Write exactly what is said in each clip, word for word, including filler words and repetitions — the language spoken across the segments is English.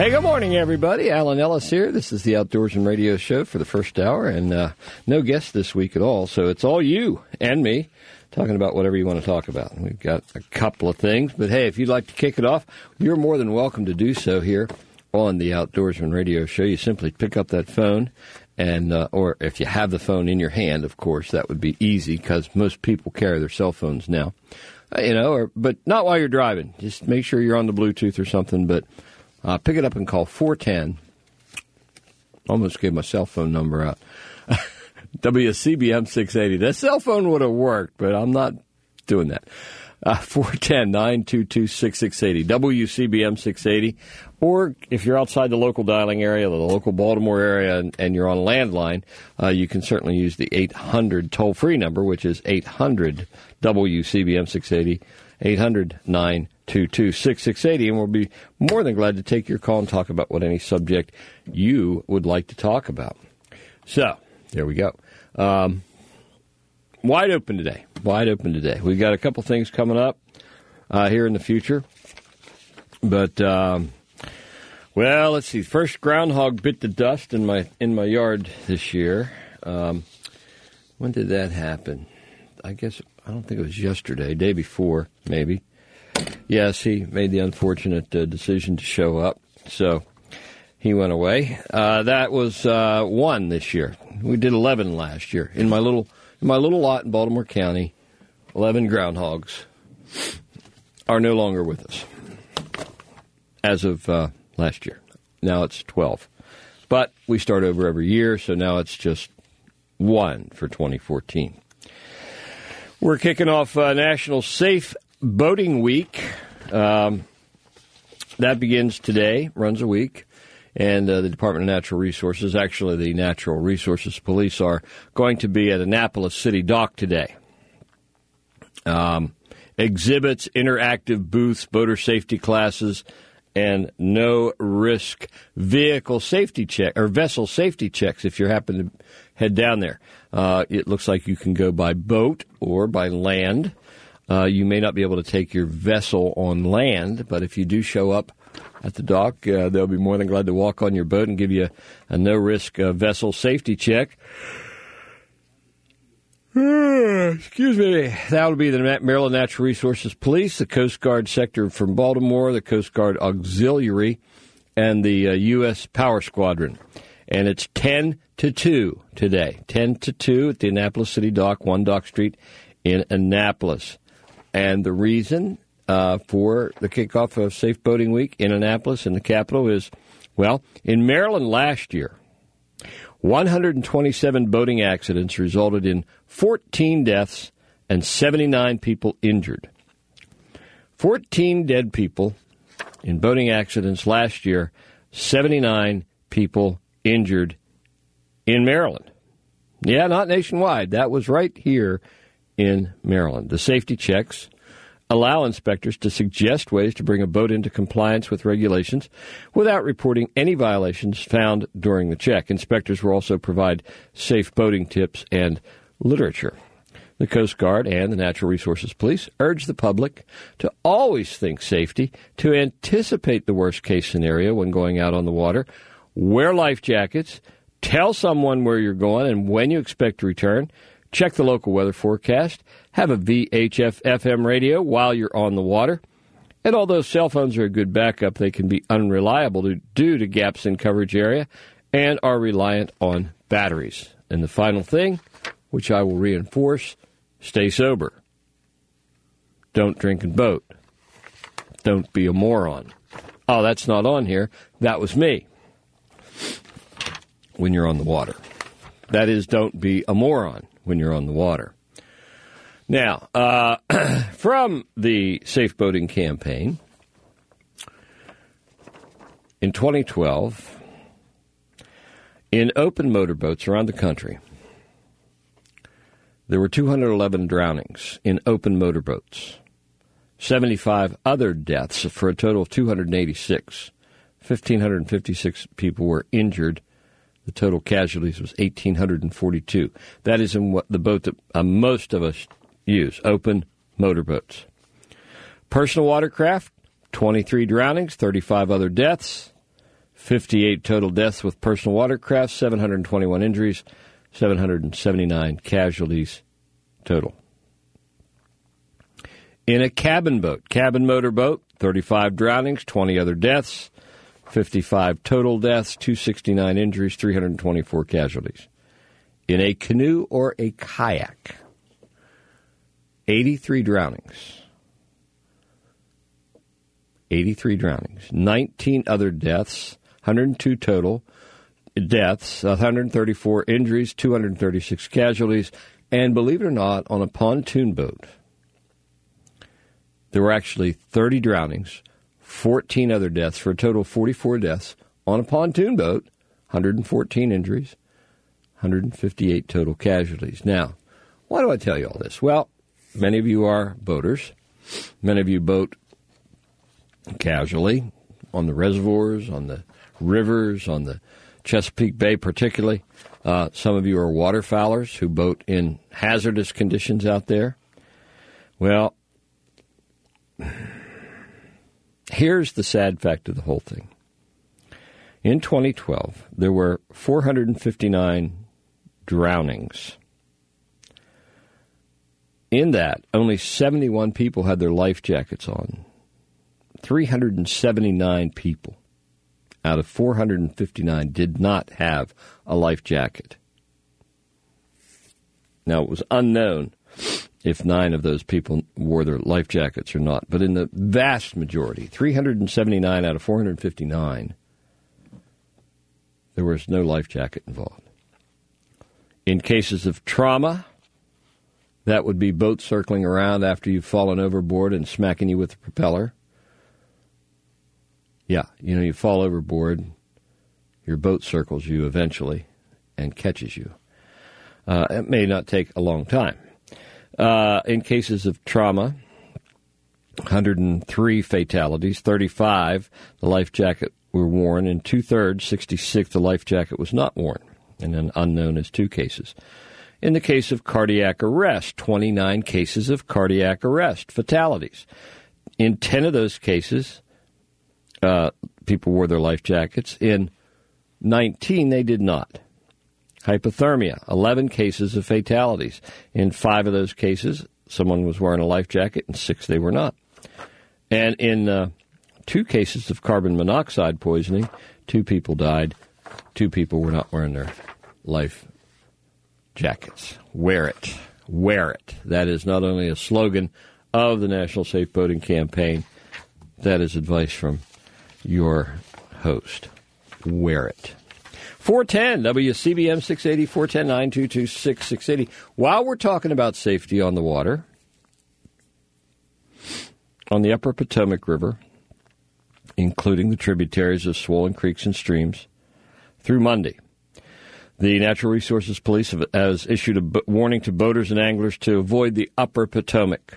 Hey, good morning, everybody. Alan Ellis here. This is the Outdoorsman Radio Show for the first hour, and uh, no guests this week at all, so it's all you and me talking about whatever you want to talk about. We've got a couple of things, but hey, if you'd like to kick it off, you're more than welcome to do so here on the Outdoorsman Radio Show. You simply pick up that phone, and uh, or if you have the phone in your hand, of course, that would be easy because most people carry their cell phones now, uh, you know, or, but not while you're driving. Just make sure you're on the Bluetooth or something, but Uh, pick it up and call four one zero. Almost gave my cell phone number out. W C B M six eighty. That cell phone would have worked, but I'm not doing that. Uh, four one zero, nine two two, six six eight zero. W C B M six eighty. Or if you're outside the local dialing area, the local Baltimore area, and, and you're on a landline, uh, you can certainly use the eight hundred toll-free number, which is eight hundred W C B M six eighty, eight hundred nine two two six six eight zero, and we'll be more than glad to take your call and talk about what any subject you would like to talk about. So, there we go. Um, wide open today. Wide open today. We've got a couple things coming up uh, here in the future. But, um, well, let's see. First groundhog bit the dust in my in my yard this year. Um, when did that happen? I guess, I don't think it was yesterday, day before, maybe. Yes, he made the unfortunate uh, decision to show up, so he went away. Uh, that was uh, one this year. We did eleven last year in my little in my little lot in Baltimore County. Eleven groundhogs are no longer with us as of uh, last year. Now it's twelve, but we start over every year, so now it's just one for twenty fourteen. We're kicking off uh, National Safe Boating Week. Um, that begins today, runs a week, and uh, the Department of Natural Resources, actually the Natural Resources Police, are going to be at Annapolis City Dock today. Um, exhibits, interactive booths, boater safety classes, and no-risk vehicle safety check or vessel safety checks if you happen to head down there. Uh, it looks like you can go by boat or by land. Uh, you may not be able to take your vessel on land, but if you do show up at the dock, uh, they'll be more than glad to walk on your boat and give you a, a no-risk uh, vessel safety check. Excuse me. That will be the Maryland Natural Resources Police, the Coast Guard sector from Baltimore, the Coast Guard Auxiliary, and the uh, U S Power Squadron. And it's ten to two today. ten to two at the Annapolis City Dock, one Dock Street in Annapolis. And the reason uh, for the kickoff of Safe Boating Week in Annapolis, in the capital, is, well, in Maryland last year, one hundred twenty-seven boating accidents resulted in fourteen deaths and seventy-nine people injured. fourteen dead people in boating accidents last year, seventy-nine people injured in Maryland. Yeah, not nationwide. That was right here in Maryland. The safety checks allow inspectors to suggest ways to bring a boat into compliance with regulations without reporting any violations found during the check. Inspectors will also provide safe boating tips and literature. The Coast Guard and the Natural Resources Police urge the public to always think safety, to anticipate the worst-case scenario when going out on the water, wear life jackets, tell someone where you're going and when you expect to return, check the local weather forecast, have a V H F F M radio while you're on the water. And although cell phones are a good backup, they can be unreliable due to gaps in coverage area and are reliant on batteries. And the final thing, which I will reinforce, stay sober. Don't drink and boat. Don't be a moron. Oh, that's not on here. That was me. When you're on the water. That is, don't be a moron when you're on the water. Now, uh, from the Safe Boating Campaign, in twenty twelve, in open motorboats around the country, there were two hundred eleven drownings in open motorboats, seventy-five other deaths for a total of two hundred eighty-six. one thousand five hundred fifty-six people were injured. The total casualties was one thousand eight hundred forty-two. That is in what the boat that uh, most of us use, open motorboats. Personal watercraft, twenty-three drownings, thirty-five other deaths. fifty-eight total deaths with personal watercraft, seven hundred twenty-one injuries, seven hundred seventy-nine casualties total. In a cabin boat, cabin motor boat, thirty-five drownings, twenty other deaths, fifty-five total deaths, two hundred sixty-nine injuries, three hundred twenty-four casualties. In a canoe or a kayak, eighty-three drownings. eighty-three drownings, nineteen other deaths, one hundred two total deaths, one hundred thirty-four injuries, two hundred thirty-six casualties, and believe it or not, on a pontoon boat, there were actually thirty drownings, fourteen other deaths, for a total of forty-four deaths on a pontoon boat, one hundred fourteen injuries, one hundred fifty-eight total casualties. Now, why do I tell you all this? Well, many of you are boaters. Many of you boat casually on the reservoirs, on the rivers, on the Chesapeake Bay particularly. Uh, some of you are waterfowlers who boat in hazardous conditions out there. Well, here's the sad fact of the whole thing. In twenty twelve, there were four hundred fifty-nine drownings. In that, only seventy-one people had their life jackets on. three hundred seventy-nine people out of four hundred fifty-nine did not have a life jacket. Now, it was unknown if nine of those people wore their life jackets or not. But in the vast majority, three hundred seventy-nine out of four hundred fifty-nine, there was no life jacket involved. In cases of trauma, that would be boats circling around after you've fallen overboard and smacking you with the propeller. Yeah, you know, you fall overboard, your boat circles you eventually and catches you. Uh, it may not take a long time. Uh, in cases of trauma, one hundred three fatalities, thirty-five, the life jacket were worn, and two-thirds, sixty-six, the life jacket was not worn, and then unknown as two cases. In the case of cardiac arrest, twenty-nine cases of cardiac arrest, fatalities. In ten of those cases, uh, people wore their life jackets. In nineteen, they did not. Hypothermia, eleven cases of fatalities. In five of those cases, someone was wearing a life jacket, and six they were not. And in uh, two cases of carbon monoxide poisoning, two people died. Two people were not wearing their life jackets. Wear it. Wear it. That is not only a slogan of the National Safe Boating Campaign, that is advice from your host. Wear it. four ten, W C B M six eighty, four one zero, nine two two six, six eight zero. While we're talking about safety on the water, on the upper Potomac River, including the tributaries of swollen creeks and streams, through Monday, the Natural Resources Police has issued a warning to boaters and anglers to avoid the upper Potomac.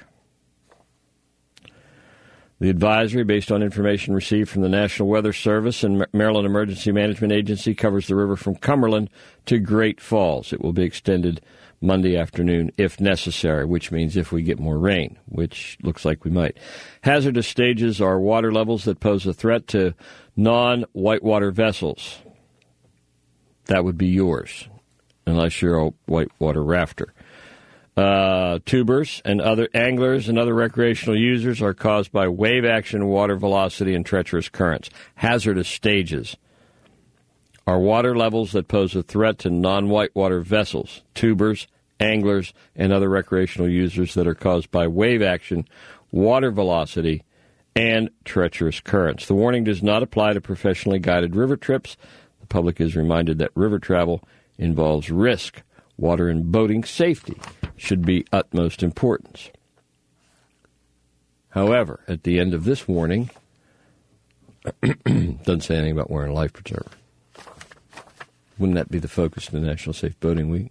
The advisory, based on information received from the National Weather Service and Maryland Emergency Management Agency, covers the river from Cumberland to Great Falls. It will be extended Monday afternoon if necessary, which means if we get more rain, which looks like we might. Hazardous stages are water levels that pose a threat to non-whitewater vessels. That would be yours, unless you're a whitewater rafter. Uh, tubers and other anglers and other recreational users are caused by wave action, water velocity, and treacherous currents. Hazardous stages are water levels that pose a threat to non-whitewater vessels, tubers, anglers, and other recreational users that are caused by wave action, water velocity, and treacherous currents. The warning does not apply to professionally guided river trips. The public is reminded that river travel involves risk. Water and boating safety should be utmost importance. However, at the end of this warning, doesn't say anything about wearing a life preserver. Wouldn't that be the focus of the National Safe Boating Week?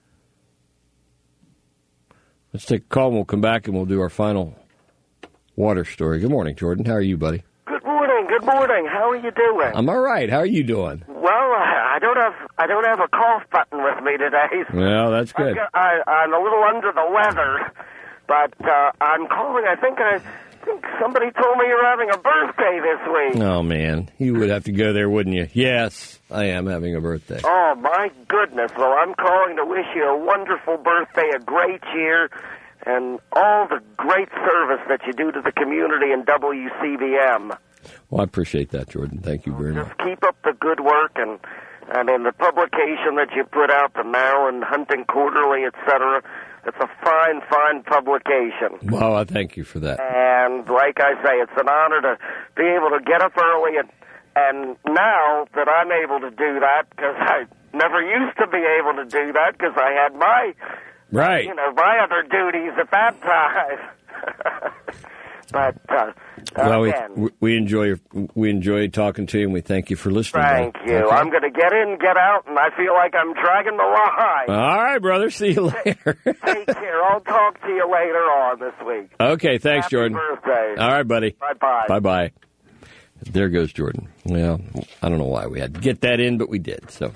Let's take a call and we'll come back and we'll do our final water story. Good morning, Jordan. How are you, buddy? Good morning. Good morning. How are you doing? I'm all right. How are you doing? Well, I don't have I don't have a cough button with me today. So well, that's good. I, I, I'm a little under the weather, but uh, I'm calling. I think I think somebody told me you're having a birthday this week. Oh, man. You would have to go there, wouldn't you? Yes, I am having a birthday. Oh, my goodness. Well, I'm calling to wish you a wonderful birthday, a great year, and all the great service that you do to the community in W C B M. Well, I appreciate that, Jordan. Thank you very much. Just keep up the good work, and, and in the publication that you put out, the Maryland Hunting Quarterly, et cetera, it's a fine, fine publication. Well, I thank you for that. And like I say, it's an honor to be able to get up early, and, and now that I'm able to do that, because I never used to be able to do that because I had my... Right. You know, my other duties at that time. but, uh, well, again, we, we enjoy we enjoy talking to you, and we thank you for listening. Thank Bob. you. Okay. I'm going to get in, get out, and I feel like I'm dragging the line. All right, brother. See you later. Take care. I'll talk to you later on this week. Okay, thanks, Happy Jordan. birthday. All right, buddy. Bye-bye. Bye-bye. There goes Jordan. Well, I don't know why we had to get that in, but we did. So.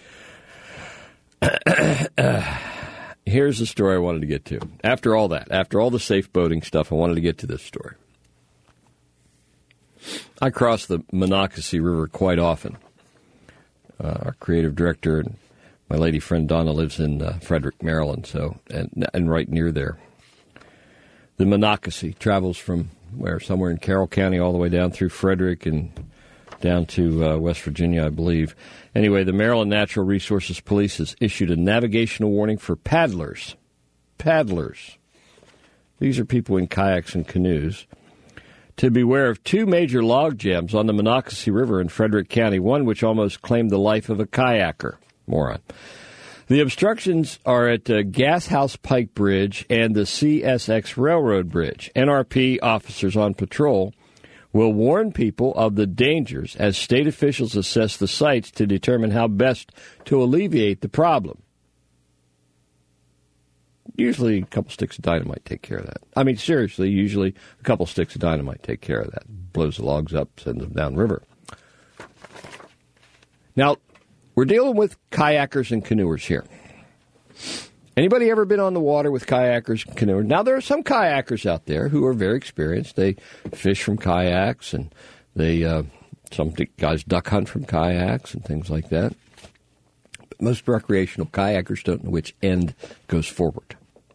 uh, Here's the story I wanted to get to. After all that, after all the safe boating stuff, I wanted to get to this story. I cross the Monocacy River quite often. Uh, our creative director and my lady friend Donna lives in uh, Frederick, Maryland, so and, and right near there. The Monocacy travels from where somewhere in Carroll County all the way down through Frederick and down to uh, West Virginia, I believe. Anyway, the Maryland Natural Resources Police has issued a navigational warning for paddlers. Paddlers. These are people in kayaks and canoes. To beware of two major log jams on the Monocacy River in Frederick County, one which almost claimed the life of a kayaker. Moron. The obstructions are at uh, Gas House Pike Bridge and the C S X Railroad Bridge. N R P officers on patrol will warn people of the dangers as state officials assess the sites to determine how best to alleviate the problem. Usually a couple sticks of dynamite take care of that. I mean, seriously, usually a couple sticks of dynamite take care of that. Blows the logs up, sends them downriver. Now, we're dealing with kayakers and canoers here. Anybody ever been on the water with kayakers and canoers? Now, there are some kayakers out there who are very experienced. They fish from kayaks, and they uh, some guys duck hunt from kayaks and things like that. But most recreational kayakers don't know which end goes forward.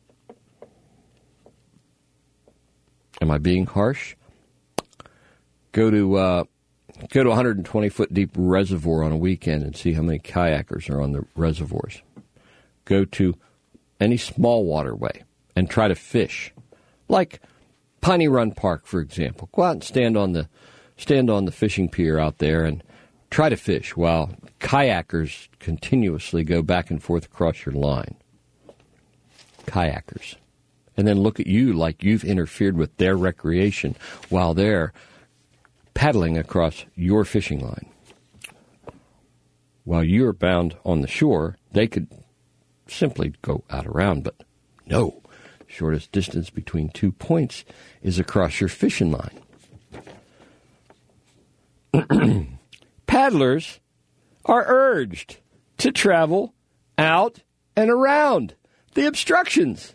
Am I being harsh? Go to uh, go to a one hundred twenty foot deep reservoir on a weekend and see how many kayakers are on the reservoirs. Go to any small waterway and try to fish, like Piney Run Park, for example. Go out and stand on the stand on the fishing pier out there and try to fish while kayakers continuously go back and forth across your line. Kayakers. And then look at you like you've interfered with their recreation while they're paddling across your fishing line. While you're bound on the shore, they could simply go out around, but no. The shortest distance between two points is across your fishing line. Paddlers are urged to travel out and around the obstructions.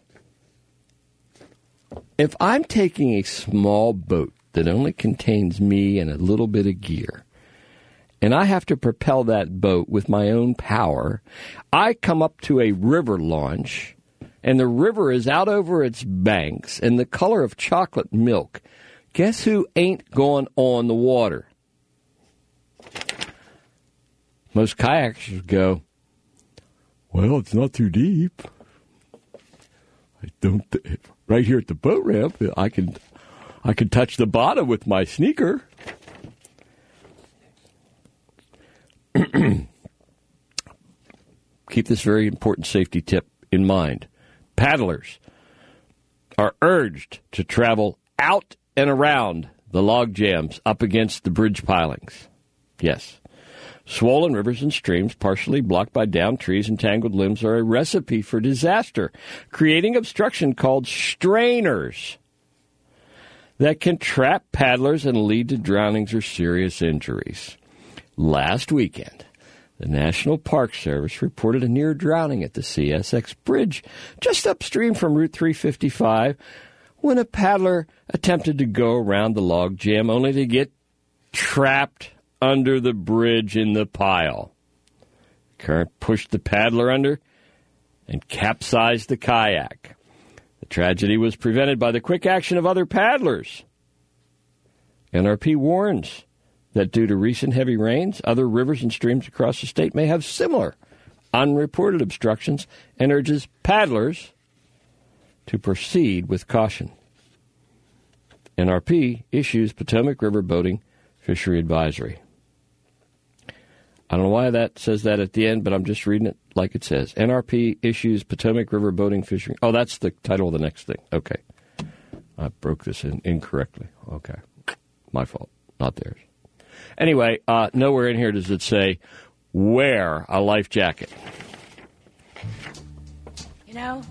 If I'm taking a small boat that only contains me and a little bit of gear, and I have to propel that boat with my own power, I come up to a river launch, and the river is out over its banks and the color of chocolate milk. Guess who ain't going on the water? Most kayakers go, well, it's not too deep. I don't. Th- right here at the boat ramp, I can, I can touch the bottom with my sneaker. Keep this very important safety tip in mind. Paddlers are urged to travel out and around the log jams up against the bridge pilings. Yes. Swollen rivers and streams partially blocked by downed trees and tangled limbs are a recipe for disaster, creating obstruction called strainers that can trap paddlers and lead to drownings or serious injuries. Last weekend, the National Park Service reported a near drowning at the C S X Bridge just upstream from Route three fifty-five when a paddler attempted to go around the log jam only to get trapped under the bridge in the pile. Current pushed the paddler under and capsized the kayak. The tragedy was prevented by the quick action of other paddlers. N R P warns that due to recent heavy rains, other rivers and streams across the state may have similar unreported obstructions and urges paddlers to proceed with caution. N R P issues Potomac River Boating Fishery Advisory. I don't know why that says that at the end, but I'm just reading it like it says. N R P issues Potomac River Boating Fishery. Oh, that's the title of the next thing. Okay. I broke this in incorrectly. Okay. My fault, not theirs. Anyway, uh, nowhere in here does it say, wear a life jacket. You know,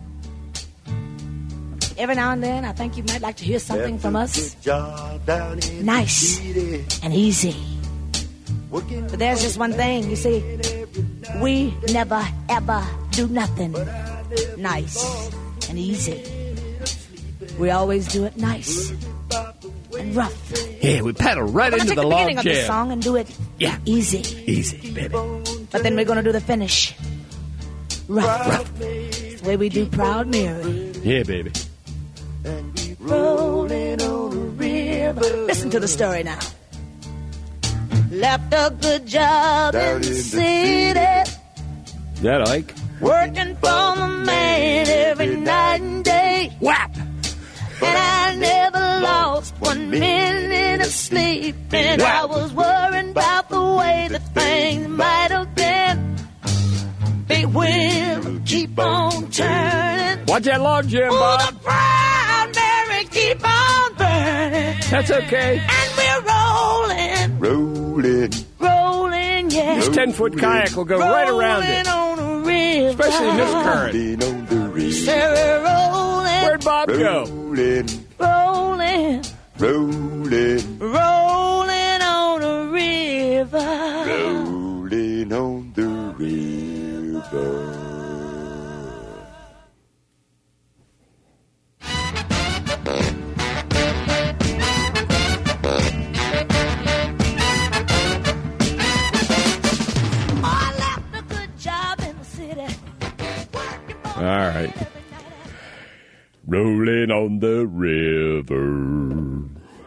every now and then I think you might like to hear something from us. Nice and easy. But there's just one thing, you see, we never ever do nothing nice and easy. We always do it nice and rough. Yeah, we paddle right into the log jam. We're going to take the beginning of the song and do it yeah. easy. Easy, baby. But then we're going to do the finish. Rough. Rough. That's the way we do Proud Mary. Yeah, baby. Rolling on a river. Listen to the story now. Left a good job in the city. That Ike? Working for the man every night and day. Whap! And I never lost one minute of sleep. And I was worrying about the way that things might have been. Big wheel keep on turning. Watch that log jam, Bob. Oh, the Proud Mary keep on burning. That's okay. And we're rolling. Rolling. Rolling, yeah. This ten-foot kayak will go rolling right around it. On a river. Especially in this current. Rolling on the river. Say we're rolling. Where'd Bob go? Rolling. Rolling. Rolling. Rolling on a river. Rolling on the river. All right. Rolling on the river.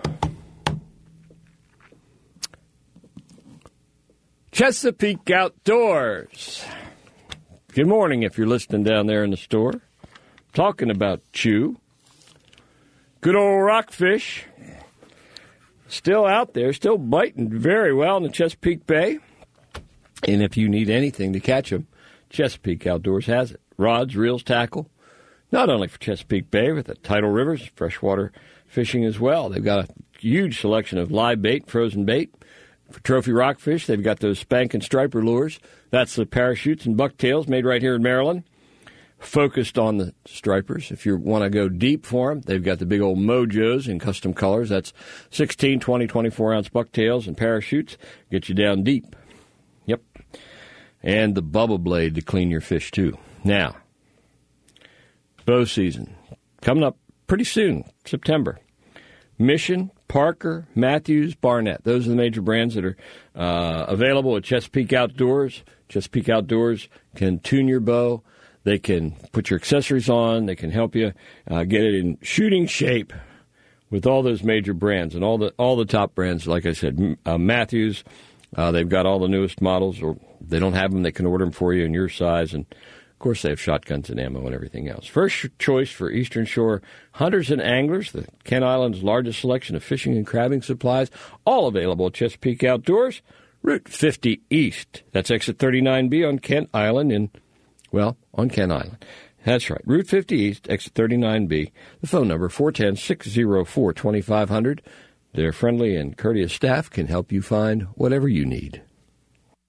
Chesapeake Outdoors. Good morning if you're listening down there in the store. Talking about chew. Good old rockfish. Still out there, still biting very well in the Chesapeake Bay. And if you need anything to catch them, Chesapeake Outdoors has it. Rods, reels, tackle, not only for Chesapeake Bay, but the tidal rivers, freshwater fishing as well. They've got a huge selection of live bait, frozen bait. For trophy rockfish, they've got those spank and striper lures. That's the parachutes and bucktails made right here in Maryland, focused on the stripers. If you want to go deep for them, they've got the big old Mojos in custom colors. That's sixteen, twenty, twenty-four ounce bucktails and parachutes. Get you down deep. Yep. And the bubble blade to clean your fish, too. Now, bow season coming up pretty soon, September. Mission, Parker, Matthews, Barnett. Those are the major brands that are uh, available at Chesapeake Outdoors. Chesapeake Outdoors can tune your bow. They can put your accessories on. They can help you uh, get it in shooting shape with all those major brands and all the all the top brands. Like I said, uh, Matthews, uh, they've got all the newest models, or they don't have them. They can order them for you in your size, and of course, they have shotguns and ammo and everything else. First choice for Eastern Shore hunters and anglers, the Kent Island's largest selection of fishing and crabbing supplies, all available at Chesapeake Outdoors, Route fifty East. That's exit thirty-nine B on Kent Island in, well, on Kent Island. That's right, Route fifty East, exit thirty-nine B. The phone number, four one zero, six zero four, two five zero zero. Their friendly and courteous staff can help you find whatever you need.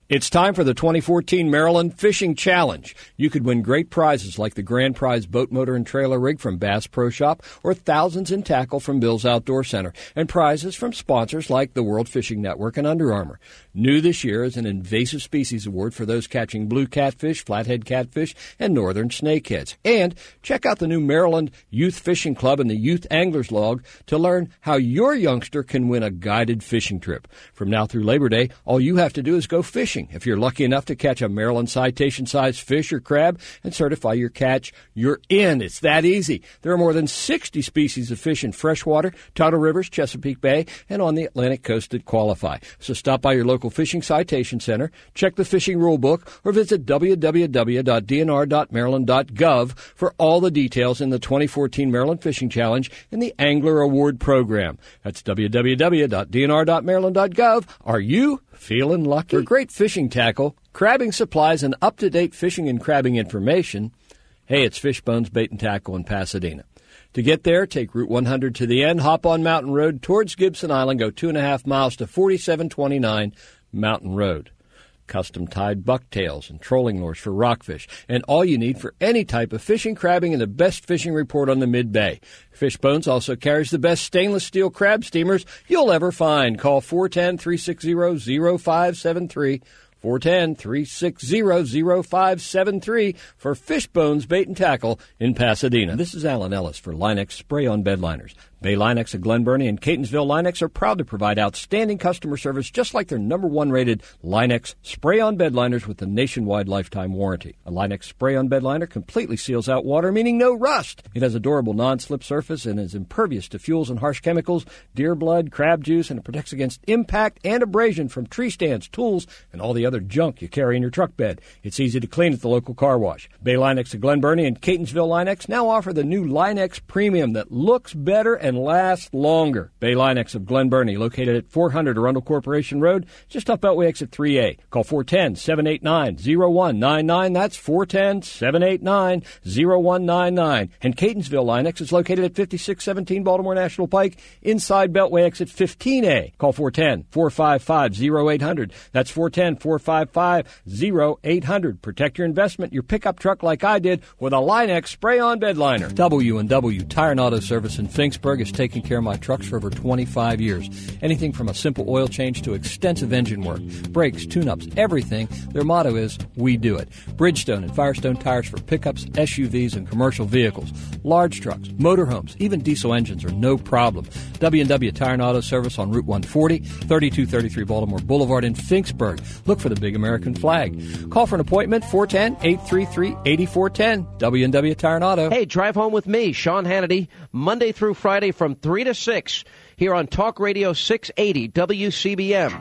It's time for the twenty fourteen Maryland Fishing Challenge. You could win great prizes like the grand prize boat motor and trailer rig from Bass Pro Shop or thousands in tackle from Bill's Outdoor Center and prizes from sponsors like the World Fishing Network and Under Armour. New this year is an invasive species award for those catching blue catfish, flathead catfish, and northern snakeheads. And check out the new Maryland Youth Fishing Club and the Youth Anglers Log to learn how your youngster can win a guided fishing trip. From now through Labor Day, all you have to do is go fishing. If you're lucky enough to catch a Maryland citation-sized fish or crab and certify your catch, you're in. It's that easy. There are more than sixty species of fish in freshwater, tidal rivers, Chesapeake Bay, and on the Atlantic coast that qualify. So stop by your local fishing citation center, check the fishing rule book, or visit w w w dot d n r dot maryland dot gov for all the details in the twenty fourteen Maryland Fishing Challenge and the Angler Award Program. That's w w w dot d n r dot maryland dot gov. Are you feeling lucky? For great fishing tackle, crabbing supplies, and up-to-date fishing and crabbing information, hey, it's Fishbones Bait and Tackle in Pasadena. To get there, take Route one hundred to the end, hop on Mountain Road towards Gibson Island, go two and a half miles to forty-seven twenty-nine Mountain Road. Custom-tied bucktails and trolling lures for rockfish, and all you need for any type of fishing, crabbing, and the best fishing report on the Mid-Bay. Fishbones also carries the best stainless steel crab steamers you'll ever find. Call four one zero, three six zero, zero five seven three, four one zero, three six zero, zero five seven three for Fishbones Bait and Tackle in Pasadena. This is Alan Ellis for Linex Spray-On Bed Liners. Bay Linex of Glen Burnie and Catonsville Linex are proud to provide outstanding customer service just like their number one rated Linex Spray-On Bed Liners with a nationwide lifetime warranty. A Linex Spray-On Bed Liner completely seals out water, meaning no rust. It has a durable non-slip surface and is impervious to fuels and harsh chemicals, deer blood, crab juice, and it protects against impact and abrasion from tree stands, tools, and all the other junk you carry in your truck bed. It's easy to clean at the local car wash. Bay Linex of Glen Burnie and Catonsville Linex now offer the new Linex Premium that looks better and lasts longer. Bay Linex of Glen Burnie, located at four hundred Arundel Corporation Road, just off Beltway Exit three A. Call four one zero, seven eight nine, zero one nine nine. That's four one zero, seven eight nine, zero one nine nine. And Catonsville Linex is located at fifty-six seventeen Baltimore National Pike, inside Beltway Exit fifteen A. Call four one zero, four five five, zero eight zero zero. That's four one zero, four five five, zero eight zero zero. Protect your investment, your pickup truck like I did with a Linex Spray-On Bed Liner. W and W Tire and Auto Service in Finksburg has taken care of my trucks for over twenty-five years. Anything from a simple oil change to extensive engine work, brakes, tune-ups, everything. Their motto is, we do it. Bridgestone and Firestone tires for pickups, S U Vs, and commercial vehicles. Large trucks, motorhomes, even diesel engines are no problem. W and W Tire and Auto Service on Route one forty, thirty-two thirty-three Baltimore Boulevard in Finksburg. Look for the big American flag. Call for an appointment, four one zero, eight three three, eight four one zero. W and W Tire and Auto. Hey, drive home with me, Sean Hannity, Monday through Friday from three to six here on Talk Radio six eighty W C B M.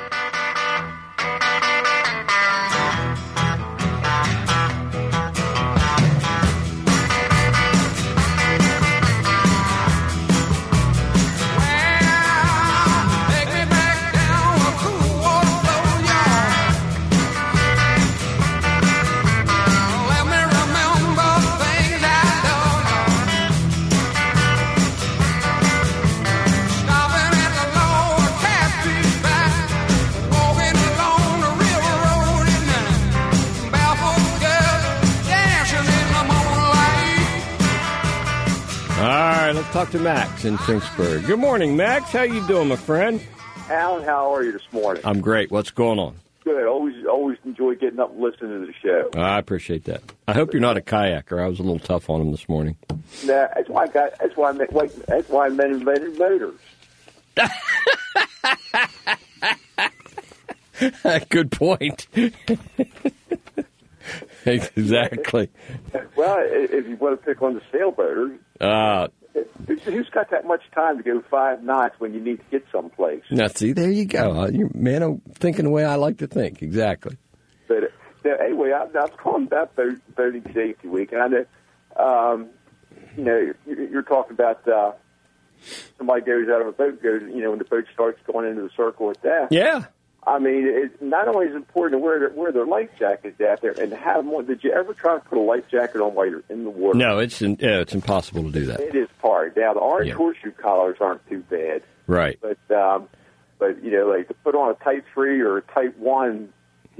Let's talk to Max in Finksburg. Good morning, Max. How you doing, my friend? Alan, how are you this morning? I'm great. What's going on? Good. Always, always enjoy getting up and listening to the show. I appreciate that. I hope you're not a kayaker. I was a little tough on him this morning. Nah, that's why I got. That's why I met, wait, That's why I invented motors. Good point. Exactly. Well, if you want to pick on the sailboaters, uh, who's got that much time to go five knots when you need to get someplace? Now, see, there you go. Uh, you, man, I'm thinking the way I like to think. Exactly. But uh, anyway, I, I was calling about boat, Boating Safety Week, and I know, um, you know, you're, you're talking about uh, somebody goes out of a boat, goes, you know, when the boat starts going into the circle of death. Yeah. I mean, it not only is it important to wear their, wear their life jackets out there and have one. Did you ever try to put a life jacket on while you're in the water? No, it's in, yeah, it's impossible to do that. It is hard. Now, the orange yeah. horseshoe collars aren't too bad. Right. But, um, but you know, like to put on a type three or a type one, you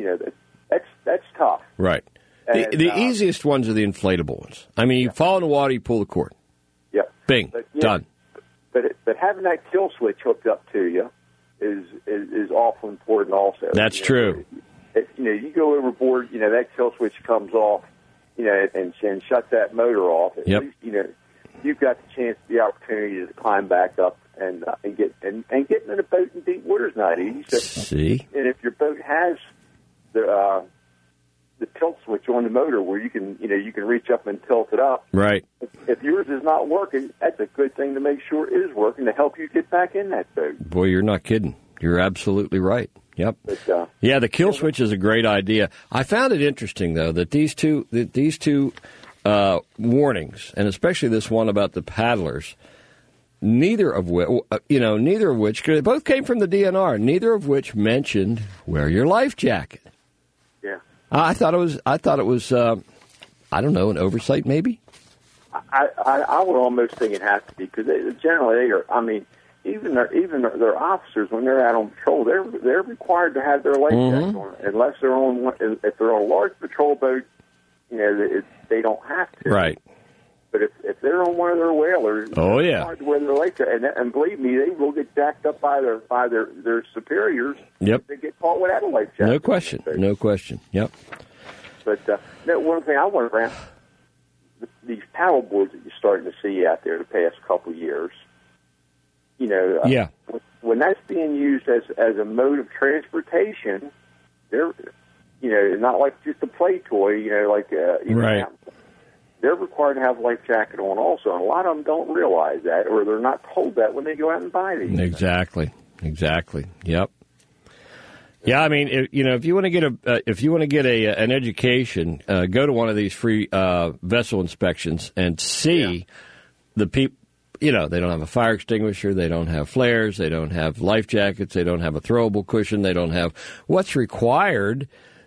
you know, that, that's that's tough. Right. The, And, the uh, easiest ones are the inflatable ones. I mean, you Yeah. fall in the water, you pull the cord. Yeah. Bing. But, yeah, Done. But it, but having that kill switch hooked up to you is is, is awful important also. That's You know, true. If, you know, you go overboard, you know, that kill switch comes off, you know, and, and shuts that motor off. At Yep. least, you know, you've got the chance, the opportunity to climb back up and uh, and get and, and getting in a boat in deep water is not easy. So, See? and if your boat has the uh, the tilt switch on the motor where you can, you know, you can reach up and tilt it up. Right. If, if yours is not working, that's a good thing to make sure it is working to help you get back in that boat. Boy, you're not kidding. You're absolutely right. Yep. But, uh, Yeah, the kill switch is a great idea. I found it interesting though that these two that these two uh, warnings, and especially this one about the paddlers, neither of which you know, neither of which they both came from the D N R. Neither of which mentioned wear your life jacket. yeah. I thought it was. I thought it was. Uh, I don't know, an oversight maybe. I, I, I would almost think it has to be because they, generally they are. I mean, even their even their, their officers when they're out on patrol, they're they're required to have their life Mm-hmm. jacket on, unless they're on one- if they're on a large patrol boat. You know, it, they don't have to. Right. But if, if they're on one of their whalers, Oh, they're yeah. required to wear their life jacket. And, and believe me, they will get jacked up by their by their, their superiors. Yep. If they get caught without a life jacket. No question. No question. Yep. But uh, no, one thing I want to around these paddle boards that you're starting to see out there the past couple of years. You know, uh, Yeah. when, when that's being used as as a mode of transportation, they're you know not like just a play toy. You know, like uh, you Right. know, they're required to have a life jacket on also, and a lot of them don't realize that, or they're not told that when they go out and buy these. Exactly. Exactly. Yep. Yeah, I mean, if, you know, if you want to get a uh, if you want to get a an education, uh, go to one of these free uh, vessel inspections and see Yeah. the people. You know, they don't have a fire extinguisher, they don't have flares, they don't have life jackets, they don't have a throwable cushion, they don't have what's required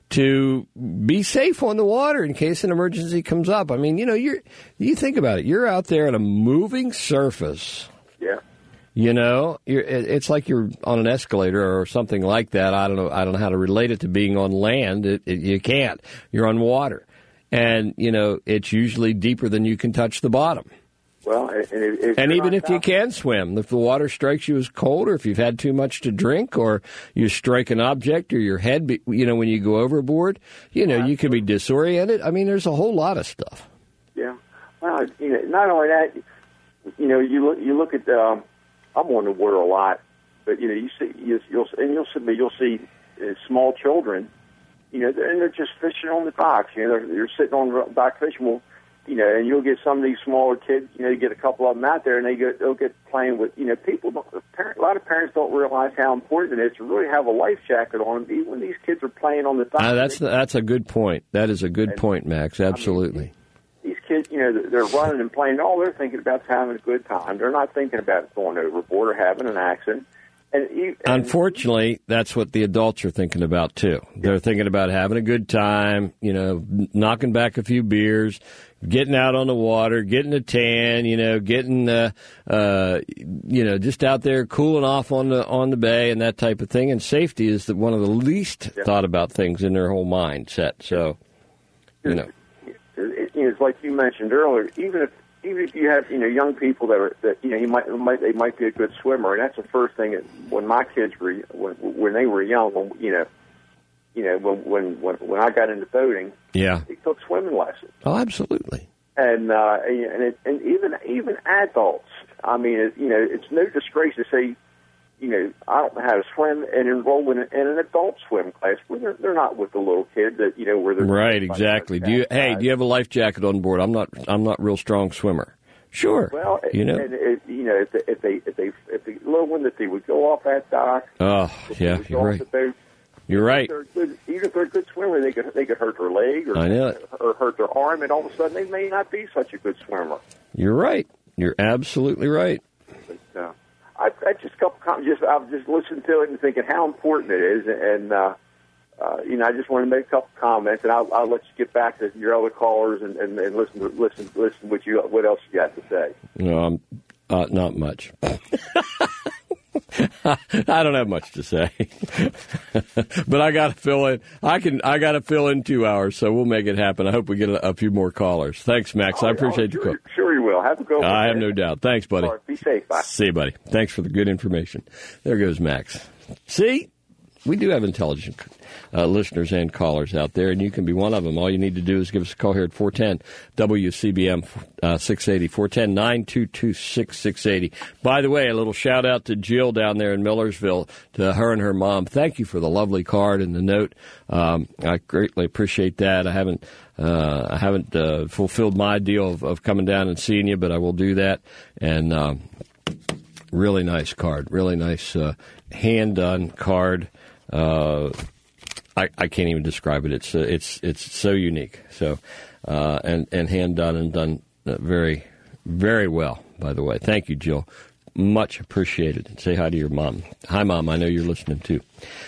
to be safe on the water in case an emergency comes up. I mean, you know, you're you think about it, you're out there on a moving surface. Yeah. You know, you're, it- it's like you're on an escalator or something like that. I don't know. I don't know how to relate it to being on land. It, it, you can't. You're on water, and you know it's usually deeper than you can touch the bottom. Well, and, and, if And you're even not if you out- can swim, if the water strikes you as cold, or if you've had too much to drink, or you strike an object, or your head, be, you know, when you go overboard, you know, you could be disoriented. I mean, there's a whole lot of stuff. Yeah. Well, you know, not only that, you know, you look you look at. Um, I'm on the water a lot, but you know, you see, you, you'll and you'll see, you'll see uh, small children, you know, and they're just fishing on the docks. You know, they're, they're sitting on the dock fishing. Well, you know, and you'll get some of these smaller kids. You know, you get a couple of them out there, and they get they'll get playing with. You know, people. Don't, parent, a lot of parents don't realize how important it is to really have a life jacket on, even when these kids are playing on the dock. Uh, that's that's a good point. That is a good And- point, Max. Absolutely. These kids, you know, they're running and playing. All they're thinking about is having a good time. They're not thinking about going overboard or having an accident. And, you, and Unfortunately, that's what the adults are thinking about too. They're thinking about having a good time, you know, knocking back a few beers, getting out on the water, getting a tan, you know, getting, uh, uh, you know, just out there cooling off on the on the bay and that type of thing. And safety is the, one of the least Yeah. thought about things in their whole mindset. So, you know, it, you know, it's like you mentioned earlier. Even if even if you have you know young people that are that you know you might, might they might be a good swimmer, and that's the first thing that when my kids were when when they were young, when, you know, you know when when when when I got into boating, yeah. they took swimming lessons. Oh, absolutely. And uh, and it, and even even adults. I mean, it, you know, it's no disgrace to say, you know, I don't know how to swim and enroll in, a, in an adult swim class where they're, they're not with the little kid that you know where they're Right, exactly. Do you? Hey, do you have a life jacket on board? I'm not. I'm not real strong swimmer. Sure. Well, you know. and it, you know, if they, if they if they if the little one that they would go off that dock. Oh, if they yeah, would go you're off right. the boat, You're right. They're good, even if they're a good swimmer, they could they could hurt their leg or I know it. or hurt their arm, and all of a sudden they may not be such a good swimmer. You're right. You're absolutely right. But, uh, I, I just a couple com- just I've just listened to it and thinking how important it is, and uh, uh, you know I just want to make a couple comments, and I'll, I'll let you get back to your other callers and, and, and listen to listen listen what you what else you got to say. No, I'm uh, not much. I don't have much to say, but I got to fill in. I can. I got to fill in two hours, so we'll make it happen. I hope we get a, a few more callers. Thanks, Max. Oh, I appreciate oh, your sure, call. Sure, you will. Have a go. I have no doubt. Thanks, buddy. All right, be safe. Bye. See you, buddy. Thanks for the good information. There goes Max. See, we do have intelligent uh, listeners and callers out there, and you can be one of them. All you need to do is give us a call here at four one zero W C B M uh, six eighty, four one zero, nine two two, six six eight zero. By the way, a little shout-out to Jill down there in Millersville, to her and her mom. Thank you for the lovely card and the note. Um, I greatly appreciate that. I haven't uh, I haven't uh, fulfilled my deal of, of coming down and seeing you, but I will do that. And um, really nice card, really nice uh, hand-done card. Uh, I, I can't even describe it. It's uh, it's it's so unique. So uh, and and hand done and done uh, very very well. By the way, thank you, Jill. Much appreciated. Say hi to your mom. Hi, Mom. I know you're listening too.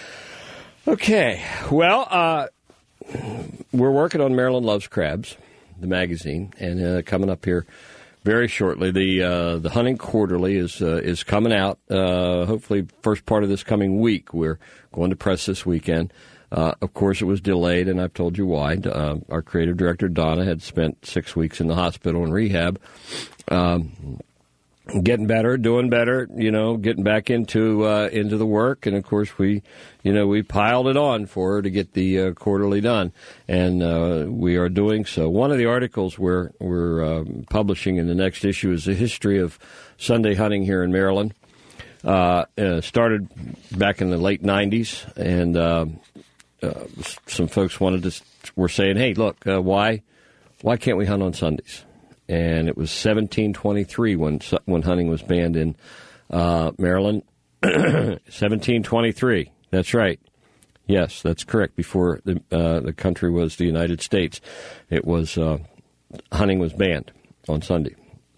Okay. Well, uh, we're working on Maryland Loves Crabs, the magazine, and uh, coming up here very shortly. The uh, the Hunting Quarterly is uh, is coming out. Uh, hopefully, first part of this coming week. We're going to press this weekend. Uh, of course, it was delayed, and I've told you why. Uh, our creative director, Donna, had spent six weeks in the hospital in rehab, um, getting better, doing better, you know, getting back into uh, into the work. And, of course, we, you know, we piled it on for her to get the uh, quarterly done, and uh, we are doing so. One of the articles we're, we're uh, publishing in the next issue is a history of Sunday hunting here in Maryland. Uh, uh, started back in the late nineties, and uh, uh, some folks wanted to were saying, "Hey, look, uh, why why can't we hunt on Sundays?" And it was seventeen twenty-three when when hunting was banned in uh, Maryland. seventeen twenty-three. That's right. Yes, that's correct. Before the uh, the country was the United States, it was uh, hunting was banned on Sunday,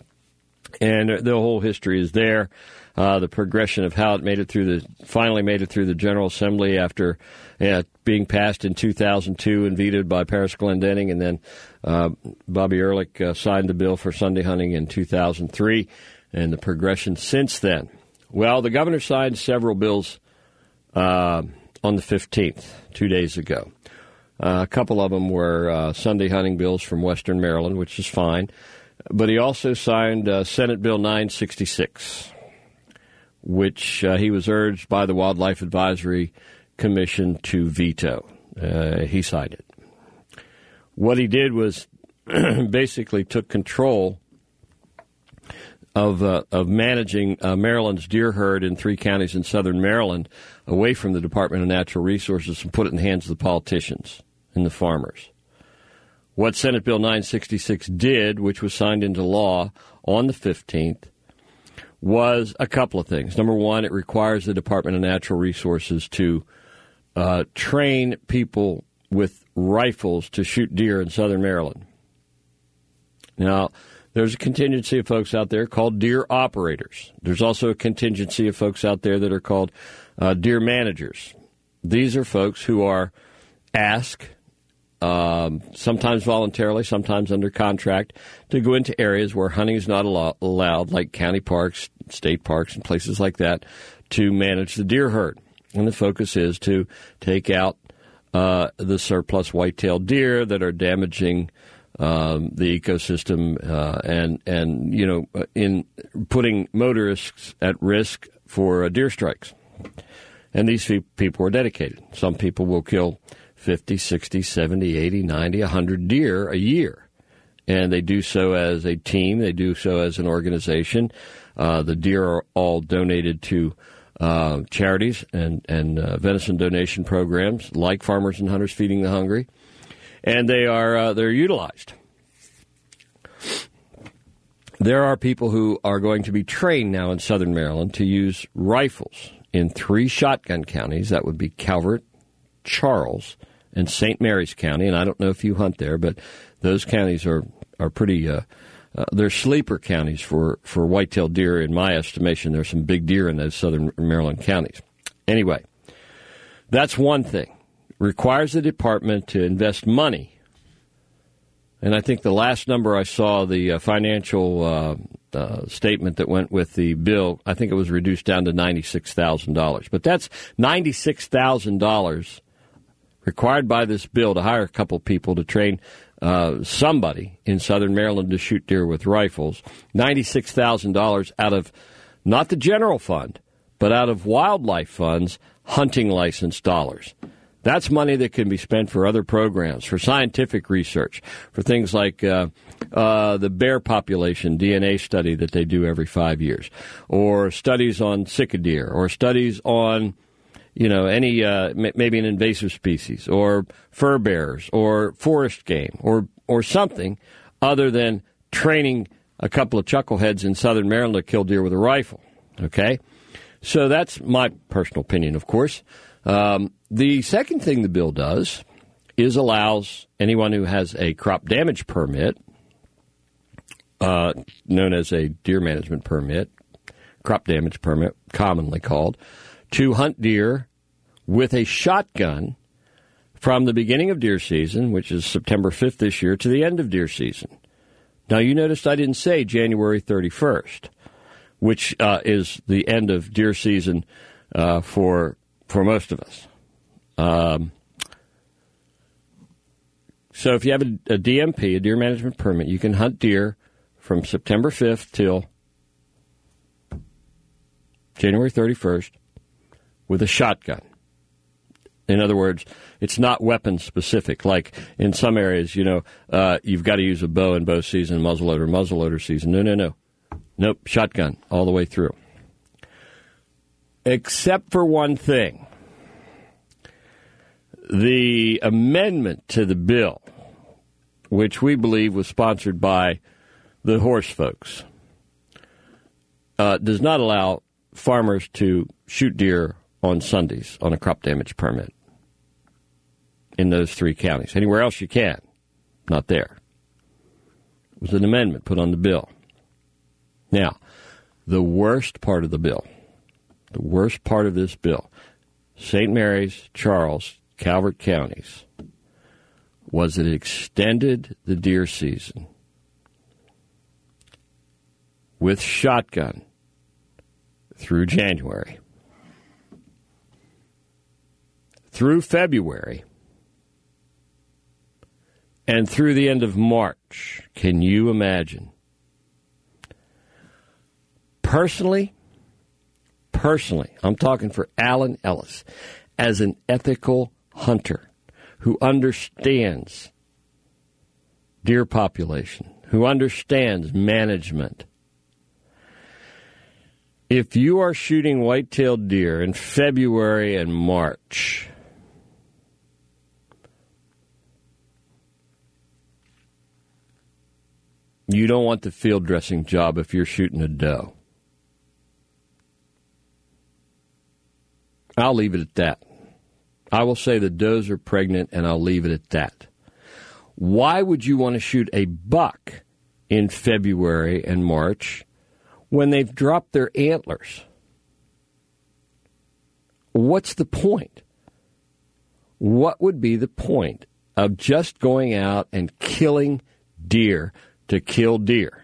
and the whole history is there. Uh, the progression of how it made it through the finally made it through the General Assembly after uh, being passed in two thousand two and vetoed by Paris Glendenning, and then uh, Bobby Ehrlich uh, signed the bill for Sunday hunting in two thousand three, and the progression since then. Well, the governor signed several bills uh, on the fifteenth, two days ago. Uh, a couple of them were uh, Sunday hunting bills from Western Maryland, which is fine, but he also signed uh, Senate Bill nine sixty-six. Which uh, he was urged by the Wildlife Advisory Commission to veto. Uh, he signed it. What he did was basically took control of uh, of managing uh, Maryland's deer herd in three counties in southern Maryland away from the Department of Natural Resources and put it in the hands of the politicians and the farmers. What Senate Bill nine sixty-six did, which was signed into law on the fifteenth, was a couple of things. Number one, it requires the Department of Natural Resources to uh, train people with rifles to shoot deer in southern Maryland. Now, there's a contingency of folks out there called deer operators. There's also a contingency of folks out there that are called uh, deer managers. These are folks who are asked, Um, sometimes voluntarily, sometimes under contract, to go into areas where hunting is not allow- allowed, like county parks, state parks, and places like that, to manage the deer herd. And the focus is to take out uh, the surplus white-tailed deer that are damaging um, the ecosystem uh, and, and, you know, in putting motorists at risk for uh, deer strikes. And these people are dedicated. Some people will kill fifty, sixty, seventy, eighty, ninety, one hundred deer a year. And they do so as a team. They do so as an organization. Uh, the deer are all donated to uh, charities and, and uh, venison donation programs like Farmers and Hunters Feeding the Hungry. And they are uh, they're utilized. There are people who are going to be trained now in southern Maryland to use rifles in three shotgun counties. That would be Calvert, Charles, and Saint Mary's County, and I don't know if you hunt there, but those counties are are pretty. Uh, uh, they're sleeper counties for for white-tailed deer, in my estimation. There's some big deer in those southern Maryland counties. Anyway, that's one thing. Requires the department to invest money, and I think the last number I saw, the uh, financial uh, uh, statement that went with the bill. I think it was reduced down to ninety-six thousand dollars. But that's ninety-six thousand dollars required by this bill to hire a couple people to train uh, somebody in southern Maryland to shoot deer with rifles. ninety-six thousand dollars out of not the general fund, but out of wildlife funds, hunting license dollars. That's money that can be spent for other programs, for scientific research, for things like uh, uh, the bear population D N A study that they do every five years, or studies on Sika deer, or studies on, you know, any uh, m- maybe an invasive species, or fur bears, or forest game, or or something other than training a couple of chuckleheads in southern Maryland to kill deer with a rifle. Okay, so that's my personal opinion, of course. Um, the second thing the bill does is allows anyone who has a crop damage permit, uh, known as a deer management permit, crop damage permit, commonly called, to hunt deer with a shotgun from the beginning of deer season, which is September fifth this year, to the end of deer season. Now, you noticed I didn't say January thirty-first, which uh, is the end of deer season uh, for for most of us. Um, so if you have a, a D M P, a deer management permit, you can hunt deer from September fifth till January thirty-first with a shotgun. In other words, it's not weapon specific. Like in some areas, you know, uh, you've got to use a bow in bow season, muzzleloader, muzzleloader season. No, no, no. Nope, shotgun all the way through. Except for one thing. The amendment to the bill, which we believe was sponsored by the horse folks, uh, does not allow farmers to shoot deer on Sundays on a crop damage permit in those three counties. Anywhere else you can, not there. It was an amendment put on the bill. Now, the worst part of the bill, the worst part of this bill, Saint Mary's, Charles, Calvert counties, was it extended the deer season with shotgun through January, through February, and through the end of March. Can you imagine? Personally, personally, I'm talking for Alan Ellis, as an ethical hunter who understands deer population, who understands management. If you are shooting white-tailed deer in February and March, you don't want the field dressing job if you're shooting a doe. I'll leave it at that. I will say the does are pregnant, and I'll leave it at that. Why would you want to shoot a buck in February and March when they've dropped their antlers? What's the point? What would be the point of just going out and killing deer to kill deer?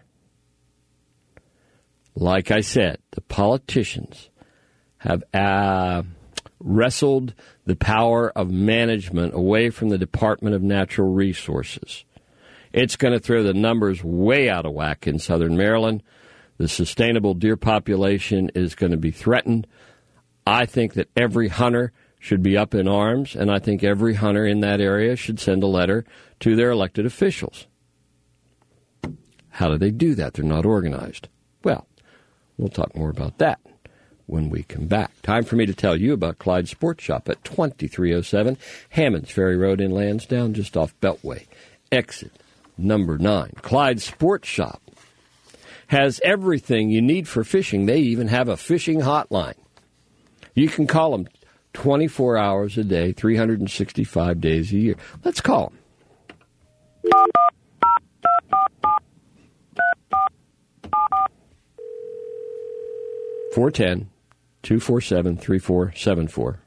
Like I said, the politicians have uh, wrestled the power of management away from the Department of Natural Resources. It's going to throw the numbers way out of whack in southern Maryland. The sustainable deer population is going to be threatened. I think that every hunter should be up in arms, and I think every hunter in that area should send a letter to their elected officials. How do they do that? They're not organized. Well, we'll talk more about that when we come back. Time for me to tell you about Clyde Sports Shop at twenty-three oh seven Hammonds Ferry Road in Lansdowne, just off Beltway, exit number nine. Clyde Sports Shop has everything you need for fishing. They even have a fishing hotline. You can call them twenty-four hours a day, three hundred sixty-five days a year. Let's call them. four one zero, two four seven, three four seven four.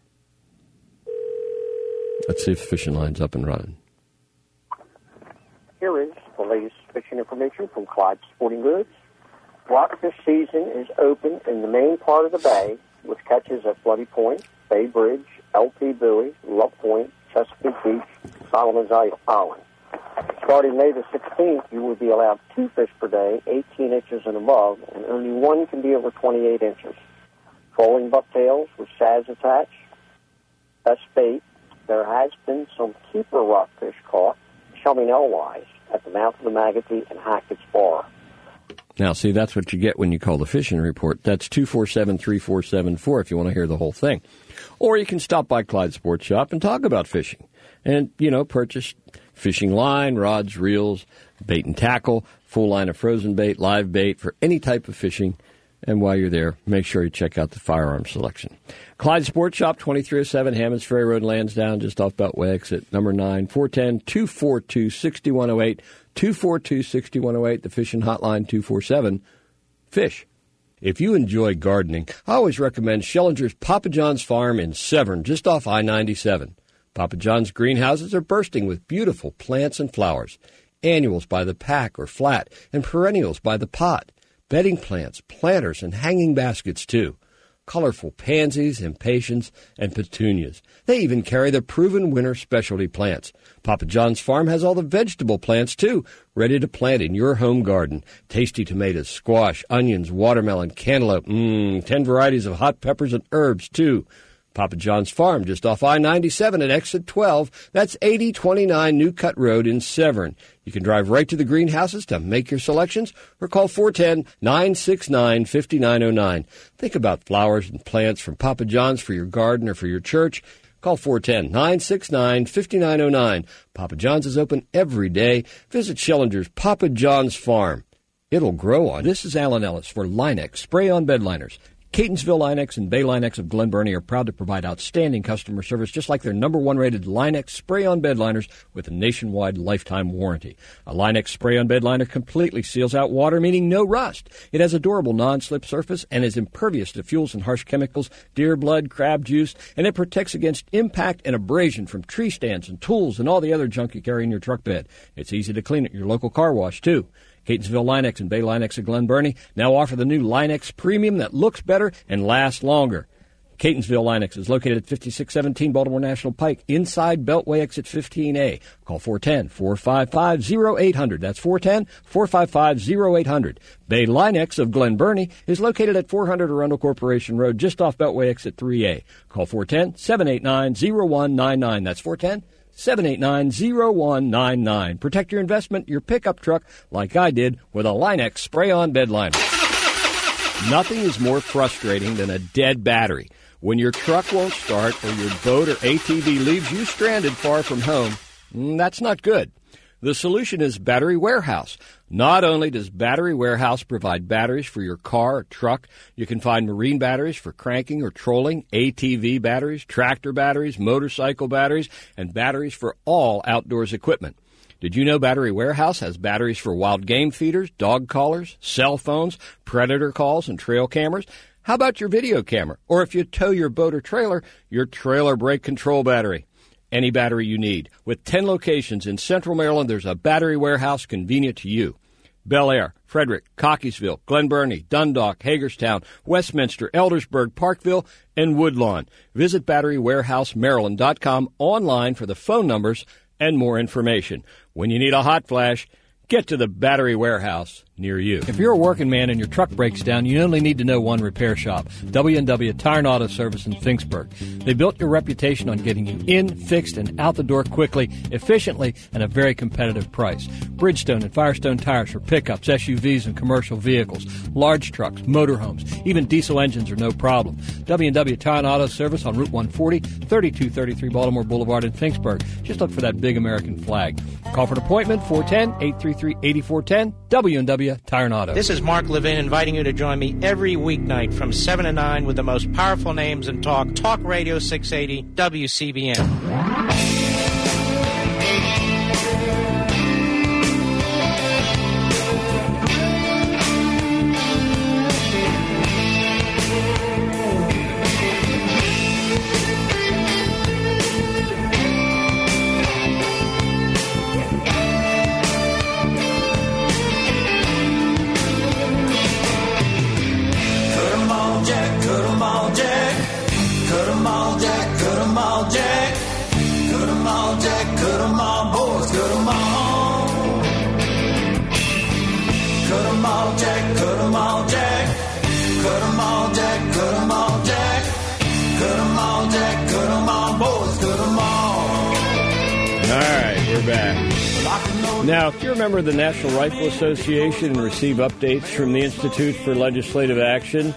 Let's see if the fishing line's up and running. Here is the latest fishing information from Clyde Sporting Goods. Rockfish season is open in the main part of the bay, with catches at Bloody Point, Bay Bridge, L P Buoy, Love Point, Chesapeake Beach, Solomon's Island. Starting May the sixteenth, you will be allowed two fish per day, eighteen inches and above, and only one can be over twenty-eight inches. Trolling bucktails with shads attached. Best bait. There has been some keeper rockfish caught, chumming L-wise, at the mouth of the Magotty and Hackett's Bar. Now, see, that's what you get when you call the fishing report. That's two four seven, three four seven four if you want to hear the whole thing. Or you can stop by Clyde Sports Shop and talk about fishing. And, you know, purchase fishing line, rods, reels, bait and tackle, full line of frozen bait, live bait for any type of fishing. And while you're there, make sure you check out the firearm selection. Clyde Sports Shop, twenty-three oh seven Hammonds Ferry Road, Lansdowne, just off Beltway exit number nine, four one zero, two four two, six one zero eight, two four two, six one zero eight, the fishing hotline, two four seven, fish. If you enjoy gardening, I always recommend Schellinger's Papa John's Farm in Severn, just off I ninety-seven. Papa John's greenhouses are bursting with beautiful plants and flowers, annuals by the pack or flat, and perennials by the pot. Bedding plants, planters, and hanging baskets, too. Colorful pansies, impatiens, and petunias. They even carry the proven winter specialty plants. Papa John's Farm has all the vegetable plants, too, ready to plant in your home garden. Tasty tomatoes, squash, onions, watermelon, cantaloupe, mmm, ten varieties of hot peppers and herbs, too. Papa John's Farm, just off I ninety-seven at exit twelve. That's eighty twenty-nine New Cut Road in Severn. You can drive right to the greenhouses to make your selections or call four one zero, nine six nine, five nine zero nine. Think about flowers and plants from Papa John's for your garden or for your church. Call four one zero, nine six nine, five nine zero nine. Papa John's is open every day. Visit Schellinger's Papa John's Farm. It'll grow on. This is Alan Ellis for Linex Spray-On Bed Liners. Catonsville Linex and Bay Linex of Glen Burnie are proud to provide outstanding customer service, just like their number one rated Linex spray-on bed liners with a nationwide lifetime warranty. A Linex spray-on bed liner completely seals out water, meaning no rust. It has a durable non-slip surface and is impervious to fuels and harsh chemicals, deer blood, crab juice, and it protects against impact and abrasion from tree stands and tools and all the other junk you carry in your truck bed. It's easy to clean at your local car wash, too. Catonsville Linex and Bay Linex of Glen Burnie now offer the new Linex Premium that looks better and lasts longer. Catonsville Linex is located at fifty-six seventeen Baltimore National Pike, inside Beltway exit fifteen A. Call four one zero, four five five, zero eight zero zero. That's four one zero, four five five, zero eight zero zero. Bay Linex of Glen Burnie is located at four hundred Arundel Corporation Road, just off Beltway exit three A. Call four one zero, seven eight nine, zero one nine nine. That's four one zero, seven eight nine, zero one nine nine. Protect your investment, your pickup truck, like I did with a Linex spray-on bed liner. Nothing is more frustrating than a dead battery. When your truck won't start or your boat or A T V leaves you stranded far from home, that's not good. The solution is Battery Warehouse. Not only does Battery Warehouse provide batteries for your car or truck, you can find marine batteries for cranking or trolling, A T V batteries, tractor batteries, motorcycle batteries, and batteries for all outdoors equipment. Did you know Battery Warehouse has batteries for wild game feeders, dog collars, cell phones, predator calls, and trail cameras? How about your video camera? Or if you tow your boat or trailer, your trailer brake control battery. Any battery you need. With ten locations in Central Maryland, there's a Battery Warehouse convenient to you. Bel Air, Frederick, Cockeysville, Glen Burnie, Dundalk, Hagerstown, Westminster, Eldersburg, Parkville, and Woodlawn. Visit battery warehouse maryland dot com online for the phone numbers and more information. When you need a hot flash, get to the Battery Warehouse near you. If you're a working man and your truck breaks down, you only need to know one repair shop, W and W Tire and Auto Service in Finksburg. They built your reputation on getting you in, fixed, and out the door quickly, efficiently, and a very competitive price. Bridgestone and Firestone tires for pickups, S U Vs, and commercial vehicles, large trucks, motorhomes, even diesel engines are no problem. W and W Tire and Auto Service on Route one forty, thirty-two thirty-three Baltimore Boulevard in Finksburg. Just look for that big American flag. Call for an appointment, four one zero, eight three three, eight four one zero, W and W Tire and Auto. This is Mark Levin inviting you to join me every weeknight from seven to nine with the most powerful names in talk. Talk Radio six eighty W C B M. 'em all, Jack. Cut 'em all, Jack. Cut 'em all, Jack. Cut 'em all, Jack. Cut 'em all, Jack. Cut 'em all, boys. Cut 'em all. All right, we're back. Now, if you're a member of the National Rifle Association and receive updates from the Institute for Legislative Action,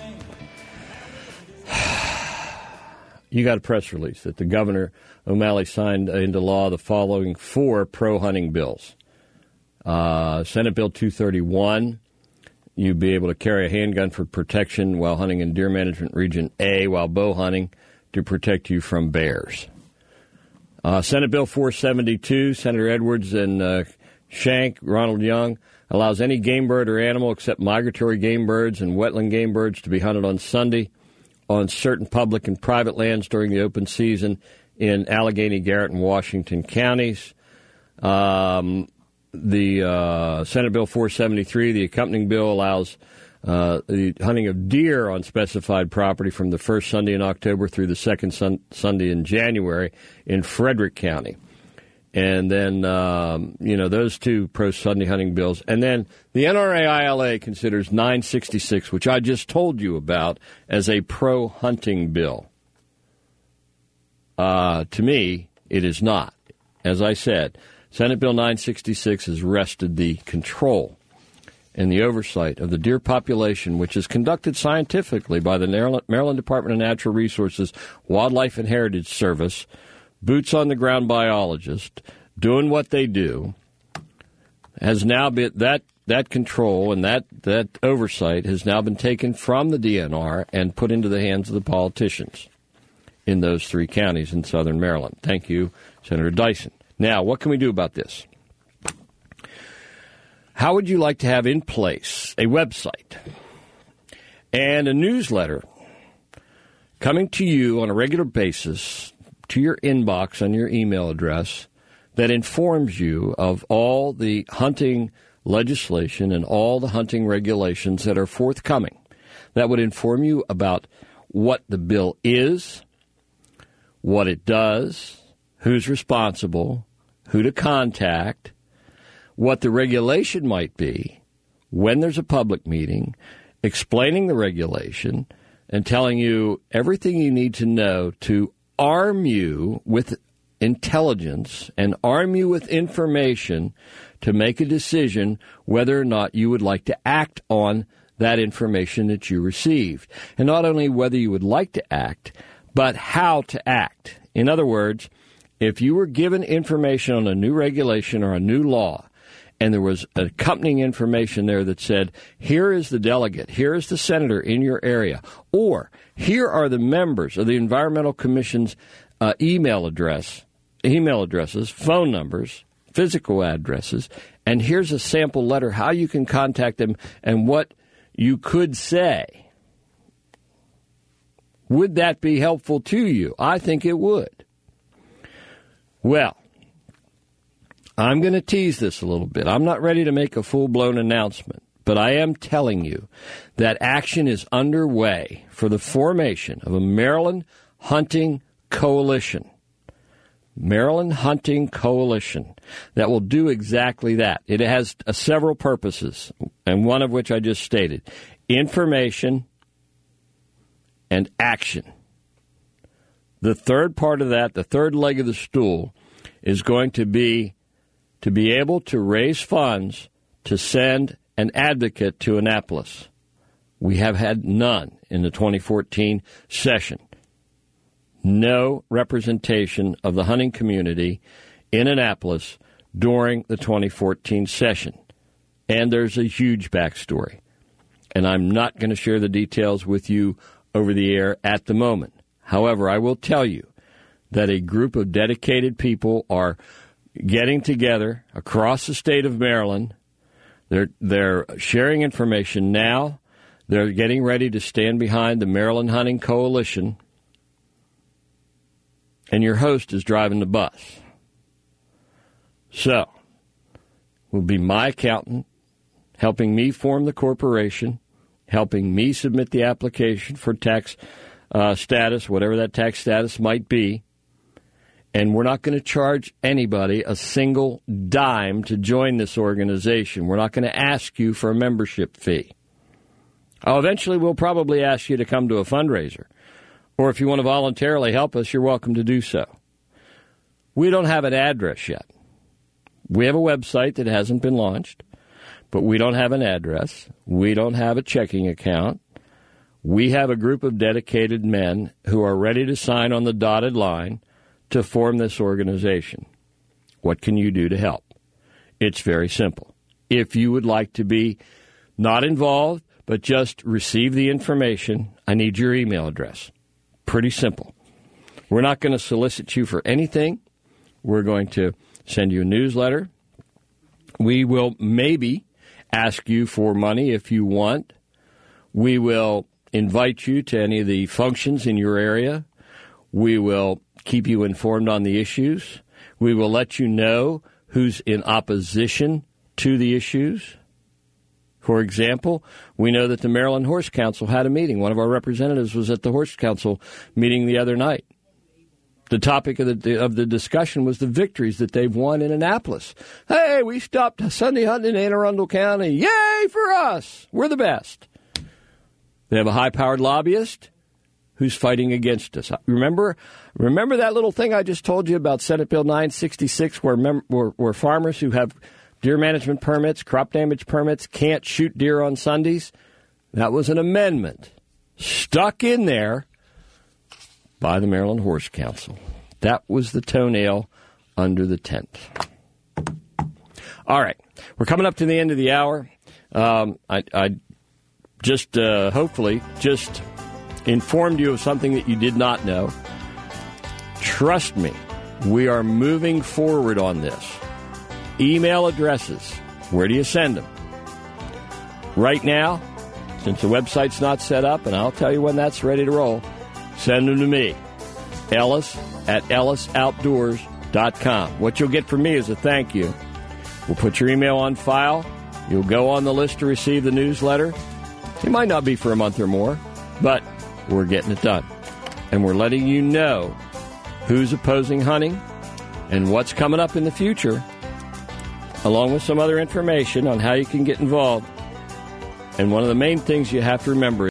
you got a press release that the Governor O'Malley signed into law the following four pro-hunting bills. Uh, Senate Bill two thirty-one, you'd be able to carry a handgun for protection while hunting in Deer Management Region A while bow hunting to protect you from bears. Uh, Senate Bill four seventy-two, Senator Edwards and uh, Shank, Ronald Young, allows any game bird or animal except migratory game birds and wetland game birds to be hunted on Sunday on certain public and private lands during the open season in Allegheny, Garrett, and Washington counties. Um, the uh, Senate Bill four seventy-three, the accompanying bill, allows uh, the hunting of deer on specified property from the first Sunday in October through the second sun- Sunday in January in Frederick County. And then, um, you know, those two pro-Sunday hunting bills. And then the N R A I L A considers nine sixty-six, which I just told you about, as a pro-hunting bill. Uh, to me, it is not. As I said, Senate Bill nine sixty-six has wrested the control and the oversight of the deer population, which is conducted scientifically by the Maryland Department of Natural Resources Wildlife and Heritage Service, boots-on-the-ground biologist, doing what they do, has now been, that that control and that, that oversight has now been taken from the D N R and put into the hands of the politicians in those three counties in southern Maryland. Thank you, Senator Dyson. Now, what can we do about this? How would you like to have in place a website and a newsletter coming to you on a regular basis to your inbox on your email address that informs you of all the hunting legislation and all the hunting regulations that are forthcoming? That would inform you about what the bill is, what it does, who's responsible, who to contact, what the regulation might be, when there's a public meeting, explaining the regulation, and telling you everything you need to know to arm you with intelligence and arm you with information to make a decision whether or not you would like to act on that information that you received. And not only whether you would like to act, but how to act. In other words, if you were given information on a new regulation or a new law, and there was accompanying information there that said, here is the delegate, here is the senator in your area, or here are the members of the Environmental Commission's uh, email address, email addresses, phone numbers, physical addresses, and here's a sample letter, how you can contact them, and what you could say. Would that be helpful to you? I think it would. Well, I'm going to tease this a little bit. I'm not ready to make a full-blown announcement, but I am telling you that action is underway for the formation of a Maryland Hunting Coalition. Maryland Hunting Coalition that will do exactly that. It has uh, several purposes, and one of which I just stated. Information and action. The third part of that, the third leg of the stool, is going to be to be able to raise funds to send an advocate to Annapolis. We have had none in the twenty fourteen session. No representation of the hunting community in Annapolis during the twenty fourteen session. And there's a huge backstory. And I'm not going to share the details with you over the air at the moment. However, I will tell you that a group of dedicated people are getting together across the state of Maryland. They're they're sharing information now. They're getting ready to stand behind the Maryland Hunting Coalition. And your host is driving the bus. So, will be my accountant helping me form the corporation, helping me submit the application for tax uh, status, whatever that tax status might be. And we're not going to charge anybody a single dime to join this organization. We're not going to ask you for a membership fee. Oh, eventually, we'll probably ask you to come to a fundraiser. Or if you want to voluntarily help us, you're welcome to do so. We don't have an address yet. We have a website that hasn't been launched, but we don't have an address. We don't have a checking account. We have a group of dedicated men who are ready to sign on the dotted line to form this organization. What can you do to help? It's very simple. If you would like to be not involved, but just receive the information, I need your email address. Pretty simple. We're not going to solicit you for anything. We're going to send you a newsletter. We will maybe ask you for money if you want. We will invite you to any of the functions in your area. We will keep you informed on the issues. We will let you know who's in opposition to the issues. For example, we know that the Maryland Horse Council had a meeting. One of our representatives was at the Horse Council meeting the other night. The topic of the of the discussion was the victories that they've won in Annapolis. Hey, we stopped Sunday hunting in Anne Arundel County. Yay for us. We're the best. They have a high-powered lobbyist who's fighting against us. Remember remember that little thing I just told you about Senate Bill nine sixty-six where, mem- where, where farmers who have deer management permits, crop damage permits, can't shoot deer on Sundays? That was an amendment stuck in there by the Maryland Horse Council. That was the toenail under the tent. All right. We're coming up to the end of the hour. Um, I, I just, uh, hopefully, just informed you of something that you did not know. Trust me, we are moving forward on this. Email addresses. Where do you send them? Right now, since the website's not set up, and I'll tell you when that's ready to roll, send them to me, Ellis at ellis outdoors dot com. What you'll get from me is a thank you. We'll put your email on file. You'll go on the list to receive the newsletter. It might not be for a month or more, but we're getting it done. And we're letting you know who's opposing hunting and what's coming up in the future, along with some other information on how you can get involved. And one of the main things you have to remember